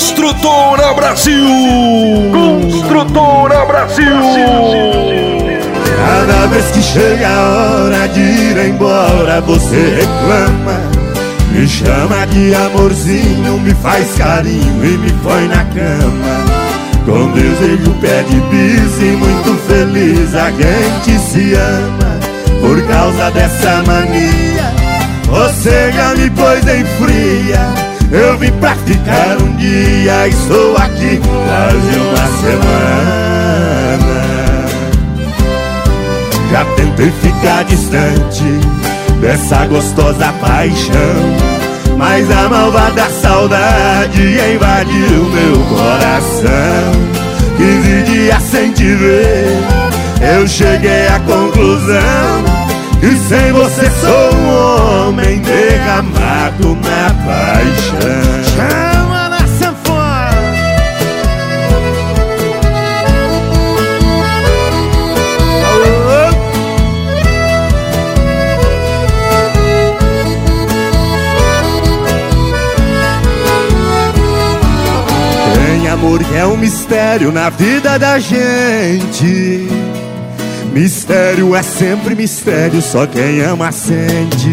Construtora Brasil! Construtora Brasil! Cada vez que chega a hora de ir embora, você reclama, me chama de amorzinho, me faz carinho e me põe na cama. Com desejo pede bis e muito feliz, a gente se ama por causa dessa mania. Você já me pôs em fria, eu vim pra ficar um dia, estou aqui quase uma semana. Já tentei ficar distante dessa gostosa paixão, mas a malvada saudade invadiu meu coração. 15 dias sem te ver, eu cheguei à conclusão que sem você sou um homem derramado na paixão. Chama na sanfona. Tem amor que é um mistério na vida da gente. Mistério é sempre mistério, só quem ama sente.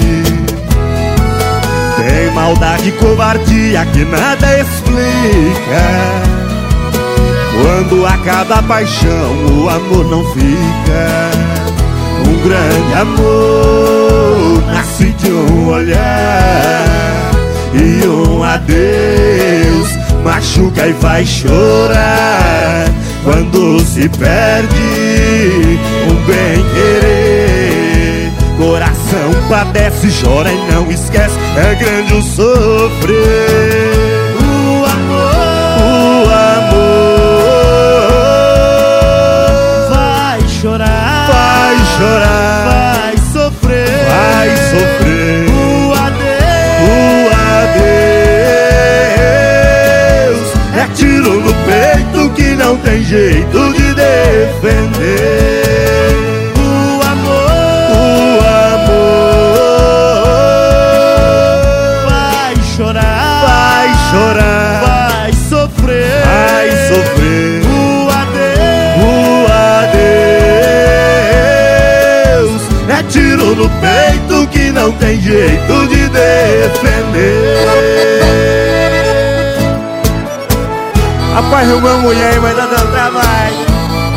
Tem maldade e covardia que nada explica. Quando acaba a paixão, o amor não fica. Um grande amor nasce de um olhar, e um adeus machuca e faz chorar. Quando se perde um bem-querer, coração padece, chora e não esquece, é grande o sofrer. O amor vai chorar, vai sofrer, vai sofrer. O adeus é tiro no peito que não tem jeito de defender. O amor vai chorar, vai sofrer, vai sofrer. O adeus é tiro no peito que não tem jeito de defender. Rapaz, arrumou mulher, mas tá dando trabalho.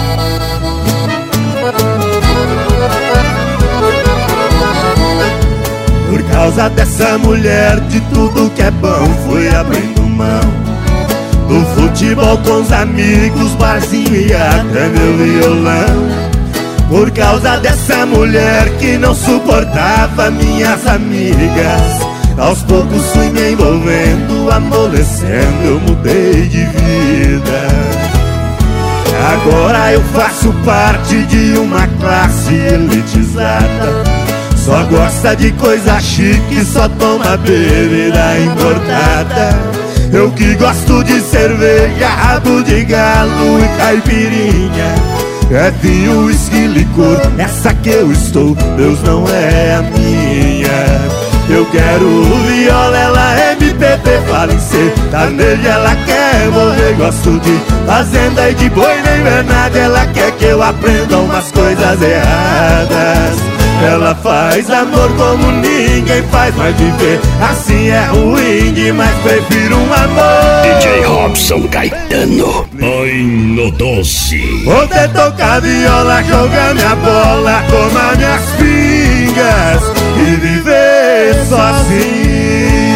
Por causa dessa mulher, de tudo que é bom fui abrindo mão. Do futebol com os amigos, barzinho e até meu violão. Por causa dessa mulher que não suportava minhas amigas, aos poucos fui me envolvendo, amolecendo, eu mudei de vida. Agora eu faço parte de uma classe elitizada, só gosta de coisa chique, só toma bebida importada. Eu que gosto de cerveja, rabo de galo e caipirinha, é vinho, uísque, licor, essa que eu estou, Deus não é a minha. Eu quero viola, ela é MPB, fala em sertanejo, ela quer morrer. Gosto de fazenda e de boi na invernada, ela quer que eu aprenda umas coisas erradas. Ela faz amor como ninguém faz, mas viver assim é ruim demais, prefiro um amor. DJ Robson Caetano, põe no doce. Poder tocar viola, jogar minha bola, tomar minhas pingas e viver sozinho.